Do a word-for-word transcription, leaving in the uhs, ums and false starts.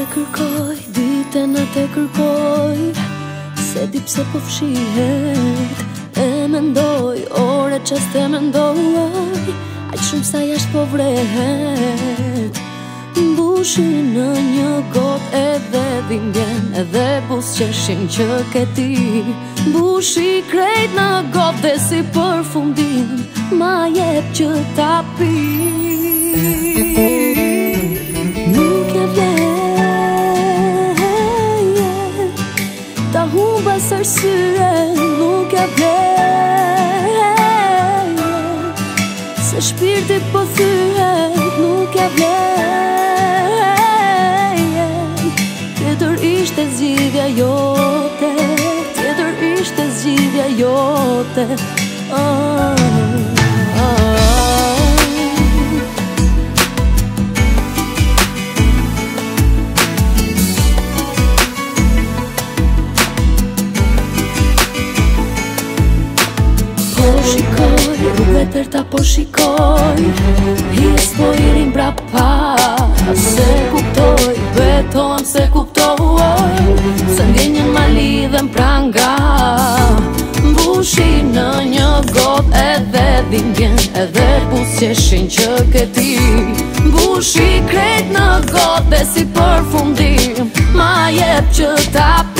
kërkoj, dite në te kërkoj, se di pse po fshihet. E mendoj, ore qas te mendoj, aq shumë sa jashtë po vrehet. Mbushi në një got edhe dhimbjen, edhe buzëqeshin që ke ti. Mbushi krejt në got dhe si përfundim, ma jep që ta pi. Nuk e vjen ta humba sërsye, nuk e vjen se shpirti po thyhet, nuk e vjen. Tjetër ishte zgjidhja jote, tjetër ishte zgjidhja jote. Oh, oh, oh. Po shikoj, rrugë tërta po shikoj, hies po i rin brapa. Se kuptoj, beton se kuptoj, se ndjenjën ma lidhen pranga. Mbushi në një got edhe dhimbjen, edhe buzëqeshin që ke ti. Mbushi krejt në got dhe si përfundim, ma jep që ta